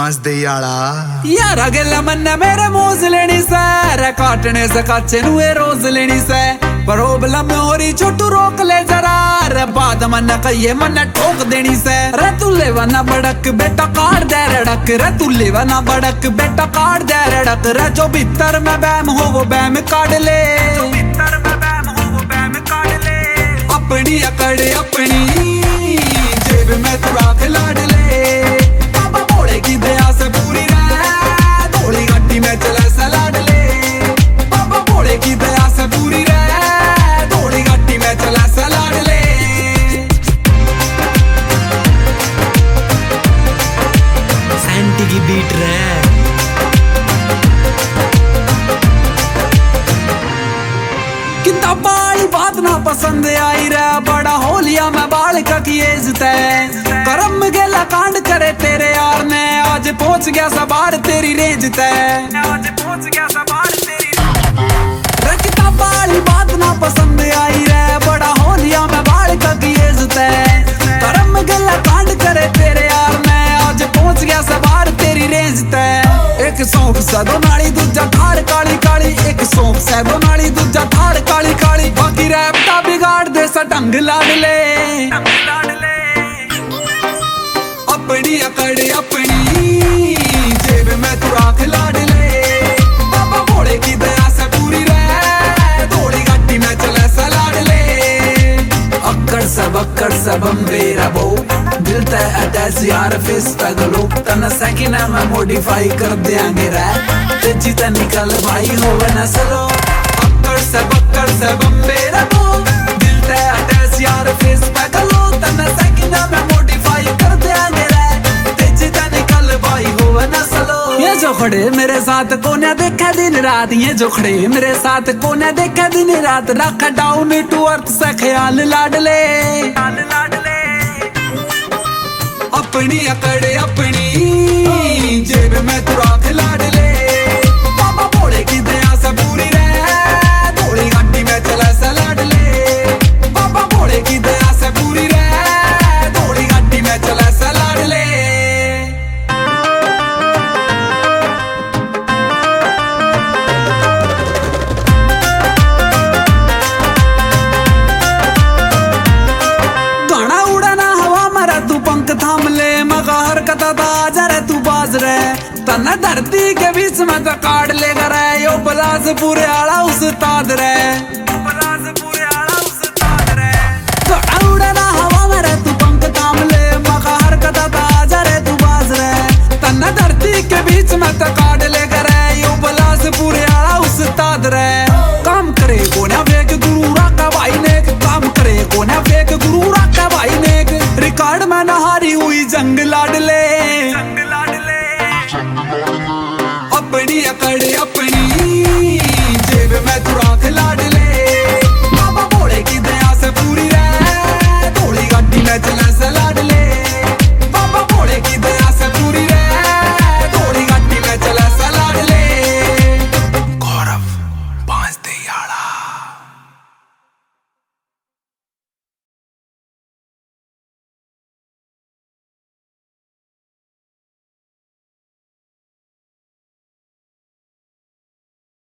advance दे आला यार अगला मन्ना मेरे मोज लेनी सर काटने से काचे नुए रोज लेनी से प्रॉब्लम हो रही छोटू रोक ले जरा रे बाद मन्ना कहिए मन्ना ठोक देनी से रे तू लेवाना बड़क बेटा काट दे रड़क रे तू लेवाना बड़क बेटा काट दे रड़क रे जो भीतर में बैम हो वो बैम काट ले अपनी अकड़ अपनी जेब में तू राख लाड ले बाबा भोले की दया से पूरी रह धोली गड्डी में चले सलाड ले बाबा भोले की दया से पूरी रह धोली गड्डी में चले सलाड ले सैंटी की बीट रहे बाली बात ना पसंद आई रे बड़ा होलिया में बाल का किएज तय करम गेला कांड करे तेरे यार ने आज पहुंच गया सवार तेरी रेंज तय आज पहुंच गया सवार तेरी रखता बाली बात ना पसंद आई रे बड़ा होलिया में बाल का किएज तय करम गेला कांड करे तेरे यार ने आज पहुंच गया सवार तेरी रेंज तय एक सौंफ सदो नाली दूजा थाड़ काली काली एक सौंफ सदो नाली दूजा थाड़ काली काली बाकी रैपटा बिगाड़ दे सटंग लाड ले अपनी अकड़ अपनी जेब में तू राख लाड ले बाबा भोले की दया से पूरी रह थोड़ी गड्डी में चले सलाड ले अक्कड़ सब मेरा बो दिल ते अटैच यार फेस तगलो तना सेकंड में मॉडिफाई कर देंगे रे तेजी ते निकल भाई होवे न सलो अक्कड़ सब मेरा बो दिल ते अटैच यार फेस तगलो तना सेकंड में मॉडिफाई कर देंगे रे तेजी ते निकल भाई होवे न सलो ये जो खड़े मेरे साथ कोने देखा दिन रात ये जो खड़े मेरे साथ कोने देखा दिन रात रख डाउन टू अर्थ से ख्याल लाड ले अपनी अकड़ अपनी जेब में तू राख लाड ले बाबा भोले की दया से पूरी रह थोड़ी गड्डी में चला सलाड ले बाबा भोले की दया से पूरी रह थोड़ी गड्डी में चला सलाड ले गाना उड़ाना हवा मरा तू पंख थाम ले मगा हरकत ताजा रे तू बाज रे तना धरती के बीच में तो काट ले रे यो बलास पूरे आला उस्ताद रे